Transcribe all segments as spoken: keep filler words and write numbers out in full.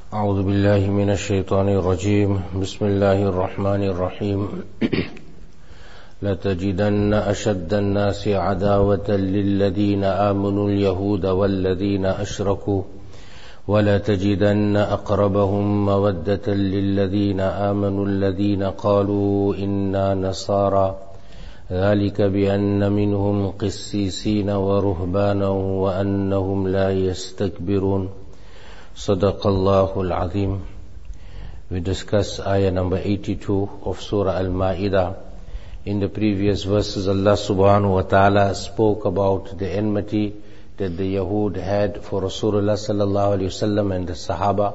أعوذ بالله من الشيطان الرجيم بسم الله الرحمن الرحيم لتجدن أشد الناس عداوة للذين آمنوا اليهود والذين أشركوا ولتجدن أقربهم مودة للذين آمنوا الذين قالوا إنا نصارى ذلك بأن منهم قسيسين ورهبانا وأنهم لا يستكبرون صدق الله العظيم. We discussed ayah number eighty-two of Surah Al-Ma'idah. In the previous verses, Allah subhanahu wa ta'ala spoke about the enmity that the Yahud had for Rasulullah sallallahu alayhi wasallam and the Sahaba.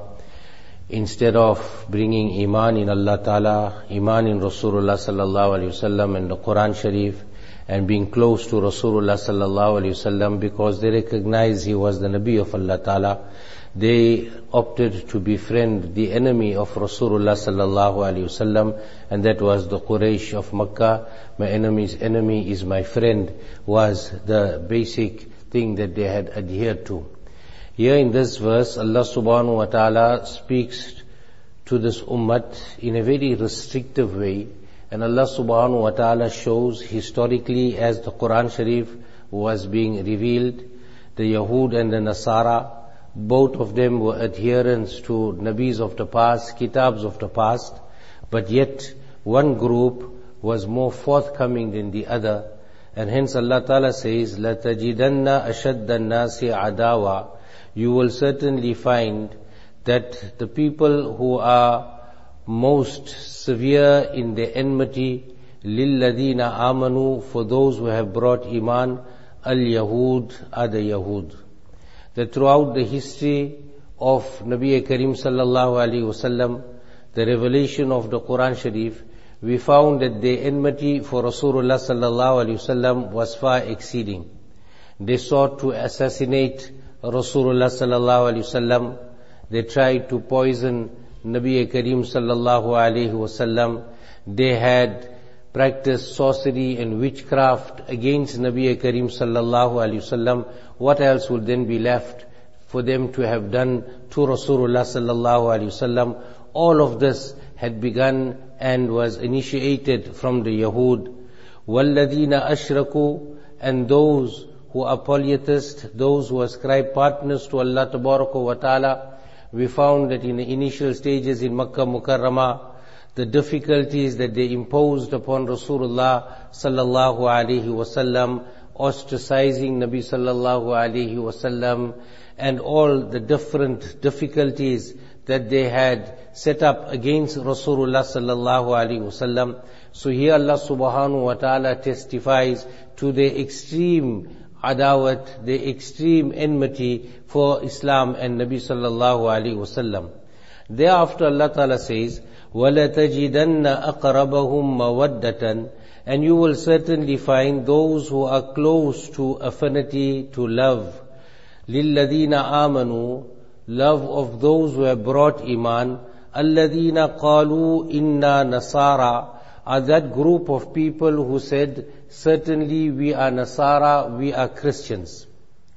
Instead of bringing iman in Allah ta'ala, iman in Rasulullah sallallahu alayhi wasallam and the Quran Sharif, and being close to Rasulullah sallallahu alayhi wasallam because they recognized he was the Nabi of Allah ta'ala, they opted to befriend the enemy of Rasulullah sallallahu alaihi wasallam, and that was the Quraysh of Makkah. My enemy's enemy is my friend, was the basic thing that they had adhered to. Here in this verse, Allah subhanahu wa ta'ala speaks to this ummat in a very restrictive way, and Allah subhanahu wa ta'ala shows historically as the Quran Sharif was being revealed, the Yahud and the Nasara, both of them were adherents to Nabis of the past, Kitabs of the past, but yet one group was more forthcoming than the other. And hence Allah Ta'ala says, لَتَجِدَنَّ أَشَدَّ النَّاسِ عَدَاوَةً. You will certainly find that the people who are most severe in their enmity, لِلَّذِينَ آمَنُوا, for those who have brought Iman, al-Yahud are the Yahud. That throughout the history of Nabi Karim sallallahu alaihi wasallam, the revelation of the Quran Sharif, we found that the enmity for Rasulullah sallallahu alaihi wasallam was far exceeding. They sought to assassinate Rasulullah sallallahu alaihi wasallam. They tried to poison Nabi Karim sallallahu alaihi wasallam. They had practiced sorcery and witchcraft against Nabi Karim sallallahu alaihi wasallam. What else would then be left for them to have done to Rasulullah sallallahu alaihi wasallam? All of this had begun and was initiated from the Yahud. وَالَّذِينَ أَشْرَكُوا, and those who are polytheists, those who ascribe partners to Allah Tabaraka wa Ta'ala. We found that in the initial stages in Makkah Mukarramah, the difficulties that they imposed upon Rasulullah sallallahu alaihi wasallam, ostracizing Nabi sallallahu alaihi wasallam, and all the different difficulties that they had set up against Rasulullah sallallahu alaihi wasallam. So here Allah subhanahu wa ta'ala testifies to the extreme adawat, the extreme enmity for Islam and Nabi sallallahu alaihi wasallam. Thereafter Allah ta'ala says, وَلَتَجِدَنَّ أَقْرَبَهُمْ مَوَدَّةً, and you will certainly find those who are close to affinity, to love. لِلَّذِينَ آمَنُوا, love of those who have brought Iman. الَّذِينَ قَالُوا إِنَّا نَصَارَى, are that group of people who said, certainly we are Nasara, we are Christians.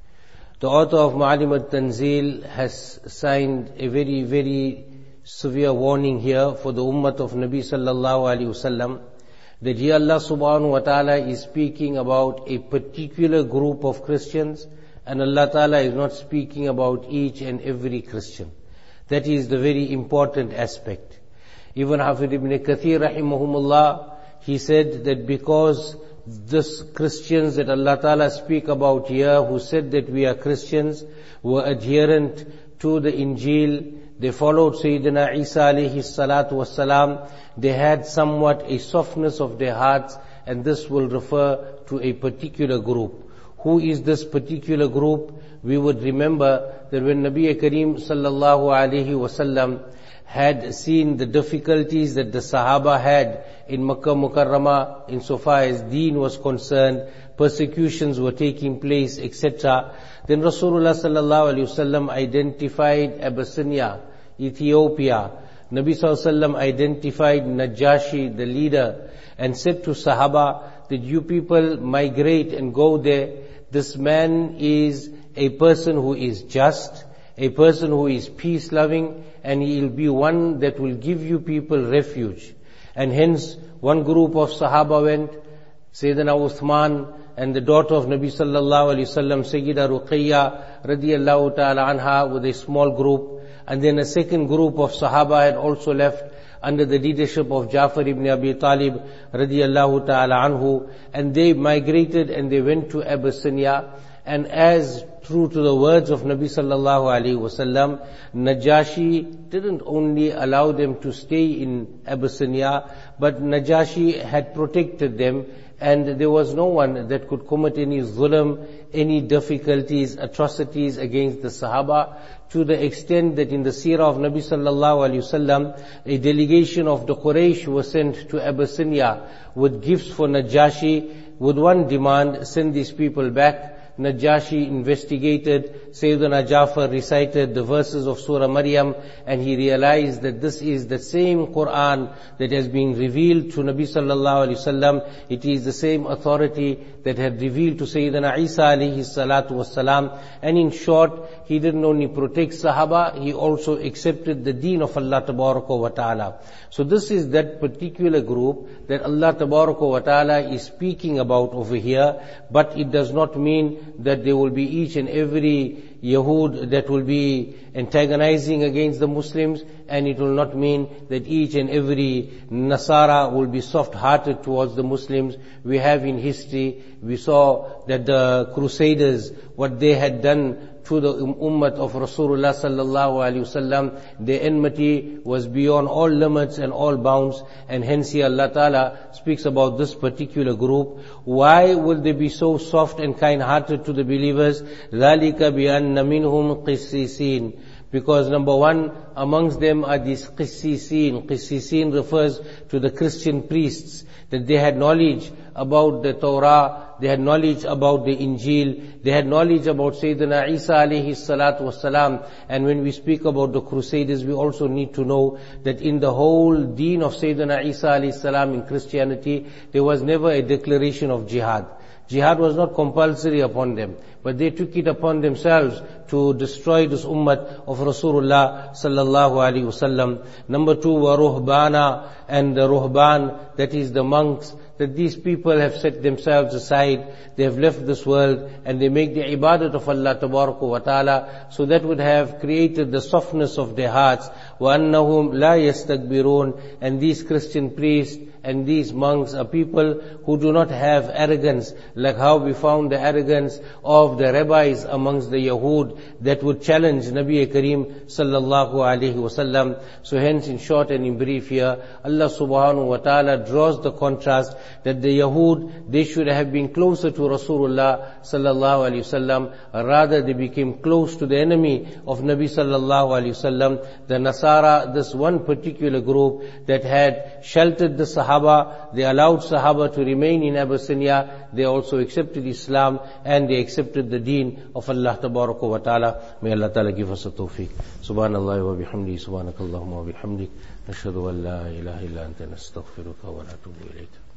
The author of Ma'alim al-Tanzil has signed a very, very severe warning here for the ummah of Nabi sallallahu alaihi wasallam, that here Allah subhanahu wa ta'ala is speaking about a particular group of Christians, and Allah ta'ala is not speaking about each and every Christian. That is the very important aspect. Even Hafid ibn Kathir rahimahumullah, he said that because this Christians that Allah ta'ala speak about here, who said that we are Christians, were adherent to the Injil, they followed Sayyidina Isa alayhi salatu wassalam, they had somewhat a softness of their hearts, and this will refer to a particular group. Who is this particular group? We would remember that when Nabi Karim sallallahu alayhi wasallam had seen the difficulties that the Sahaba had in Makkah Mukarramah, insofar as deen was concerned, persecutions were taking place, et cetera. Then Rasulullah sallallahu alaihi wasallam identified Abyssinia, Ethiopia. Nabi sallallahu alaihi wasallam identified Najashi, the leader, and said to Sahaba that you people migrate and go there. This man is a person who is just, a person who is peace-loving, and he will be one that will give you people refuge. And hence, one group of Sahaba went, Sayyidina Uthman and the daughter of Nabi sallallahu alaihi wasallam, Sayyida Ruqayya radiyallahu ta'ala anha, with a small group. And then a second group of Sahaba had also left under the leadership of Ja'far ibn Abi Talib radiyallahu ta'ala anhu. And they migrated and they went to Abyssinia. And as true to the words of Nabi sallallahu alaihi wasallam, Najashi didn't only allow them to stay in Abyssinia, but Najashi had protected them, and there was no one that could commit any zulm, any difficulties, atrocities against the Sahaba, to the extent that in the seerah of Nabi sallallahu alaihi wasallam, a delegation of the Quraysh was sent to Abyssinia with gifts for Najashi, with one demand: send these people back. Najashi investigated, Sayyidina Ja'far recited the verses of Surah Maryam, and he realized that this is the same Quran that has been revealed to Nabi sallallahu alaihi wasallam. It is the same authority that had revealed to Sayyidina Isa alayhi salatu wassalam. And in short, he didn't only protect Sahaba, he also accepted the deen of Allah tabaraka wa ta'ala. So this is that particular group that Allah tabaraka wa ta'ala is speaking about over here, but it does not mean that there will be each and every Yahud that will be antagonizing against the Muslims, and it will not mean that each and every Nasara will be soft-hearted towards the Muslims. We have in history, we saw that the Crusaders, what they had done to the ummah of Rasulullah sallallahu alaihi wasallam, their enmity was beyond all limits and all bounds, and hence here Allah Ta'ala speaks about this particular group. Why will they be so soft and kind-hearted to the believers? ذَلِكَ بِأَنَّ مِنْهُمْ قِسِّسِينَ. Because number one, amongst them are these Qissisin. Qissisin refers to the Christian priests, that they had knowledge about the Torah, they had knowledge about the Injil, they had knowledge about Sayyidina Isa alayhi salatu wassalam. And when we speak about the Crusaders, we also need to know that in the whole deen of Sayyidina Isa alayhi salam in Christianity, there was never a declaration of jihad. Jihad was not compulsory upon them, but they took it upon themselves to destroy this ummah of Rasulullah sallallahu alaihi wasallam. Number two, wa ruhbana, and the ruhban, that is the monks, that these people have set themselves aside, they have left this world, and they make the ibadat of Allah tabaraka wa ta'ala, so that would have created the softness of their hearts. وَأَنَّهُمْ لَا يَسْتَكْبِرُونَ. And these Christian priests and these monks are people who do not have arrogance, like how we found the arrogance of the rabbis amongst the Yahud that would challenge Nabi Kareem sallallahu alaihi wasallam. So hence, in short and in brief here, Allah subhanahu wa ta'ala draws the contrast that the Yahud, they should have been closer to Rasulullah sallallahu alaihi wasallam, rather they became close to the enemy of Nabi sallallahu alaihi wasallam. The Nasara, this one particular group that had sheltered the Sahaba, they allowed Sahaba to remain in Abyssinia, they also accepted Islam and they accepted the deen of Allah tabaraka wa ta'ala. May Allah ta'ala give us a tawfiq. Subhanallah wa bihamdi, subhanakallahumma wa bihamdik, nashhadu an la ilaha illa anta nastaghfiruka wa natubu ilayk.